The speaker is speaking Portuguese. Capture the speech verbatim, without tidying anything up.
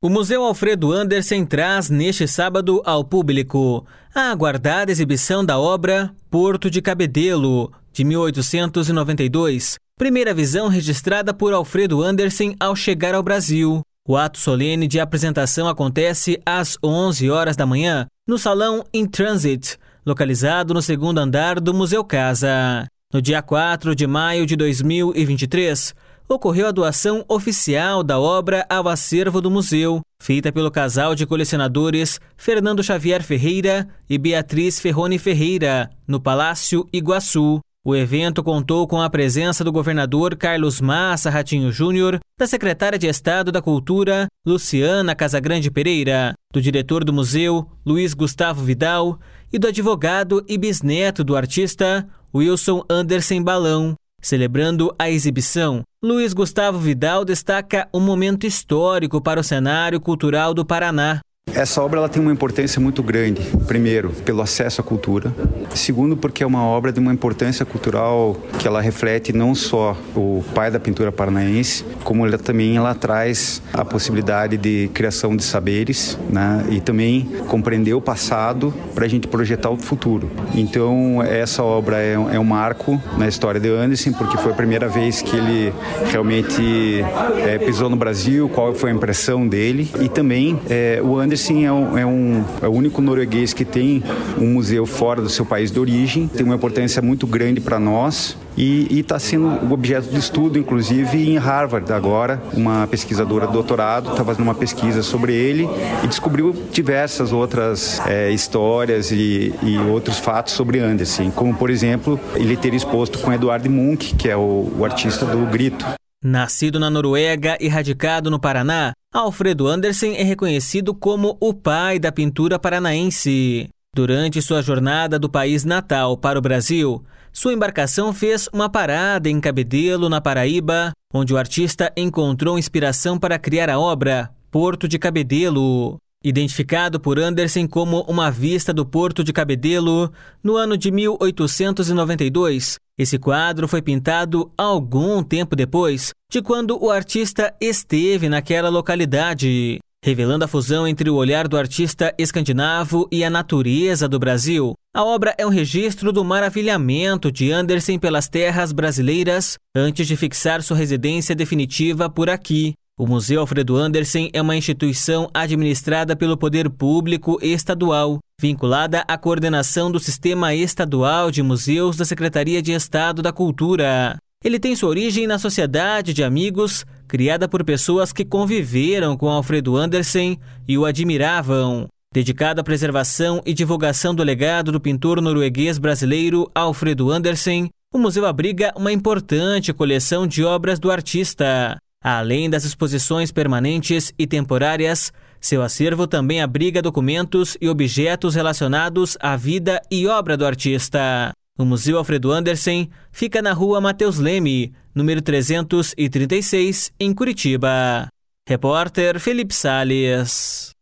O Museu Alfredo Andersen traz neste sábado ao público a aguardada exibição da obra Porto de Cabedelo, de mil oitocentos e noventa e dois, primeira visão registrada por Alfredo Andersen ao chegar ao Brasil. O ato solene de apresentação acontece às onze horas da manhã no Salão In Transit, localizado no segundo andar do Museu Casa. No dia quatro de maio de dois mil e vinte e três, ocorreu a doação oficial da obra ao acervo do museu, feita pelo casal de colecionadores Fernando Xavier Ferreira e Beatriz Ferroni Ferreira, no Palácio Iguaçu. O evento contou com a presença do governador Carlos Massa Ratinho Júnior, da secretária de Estado da Cultura, Luciana Casagrande Pereira, do diretor do museu, Luiz Gustavo Vidal, e do advogado e bisneto do artista, Wilson Andersen Balão. Celebrando a exibição, Luiz Gustavo Vidal destaca um momento histórico para o cenário cultural do Paraná. Essa obra ela tem uma importância muito grande, primeiro, pelo acesso à cultura, segundo, porque é uma obra de uma importância cultural que ela reflete não só o pai da pintura paranaense, como ela também ela traz a possibilidade de criação de saberes, né, e também compreender o passado para a gente projetar o futuro. Então, essa obra é, é um marco na história de Andersen, porque foi a primeira vez que ele realmente é, pisou no Brasil, qual foi a impressão dele, e também é, o Andersen é, um, é, um, é o único norueguês que tem um museu fora do seu país de origem, tem uma importância muito grande para nós e está sendo o objeto de estudo, inclusive em Harvard agora, uma pesquisadora de doutorado está fazendo uma pesquisa sobre ele e descobriu diversas outras é, histórias e, e outros fatos sobre Andersen, como por exemplo, ele ter exposto com Edvard Munch, que é o, o artista do Grito. Nascido na Noruega e radicado no Paraná, Alfredo Andersen é reconhecido como o pai da pintura paranaense. Durante sua jornada do país natal para o Brasil, sua embarcação fez uma parada em Cabedelo, na Paraíba, onde o artista encontrou inspiração para criar a obra Porto de Cabedelo. Identificado por Andersen como uma vista do Porto de Cabedelo, no ano de mil oitocentos e noventa e dois, esse quadro foi pintado algum tempo depois de quando o artista esteve naquela localidade, revelando a fusão entre o olhar do artista escandinavo e a natureza do Brasil. A obra é um registro do maravilhamento de Andersen pelas terras brasileiras antes de fixar sua residência definitiva por aqui. O Museu Alfredo Andersen é uma instituição administrada pelo poder público estadual, vinculada à coordenação do Sistema Estadual de Museus da Secretaria de Estado da Cultura. Ele tem sua origem na Sociedade de Amigos, criada por pessoas que conviveram com Alfredo Andersen e o admiravam. Dedicado à preservação e divulgação do legado do pintor norueguês brasileiro Alfredo Andersen, o museu abriga uma importante coleção de obras do artista. Além das exposições permanentes e temporárias, seu acervo também abriga documentos e objetos relacionados à vida e obra do artista. O Museu Alfredo Andersen fica na rua Mateus Leme, número trezentos e trinta e seis, em Curitiba. Repórter Felipe Sales.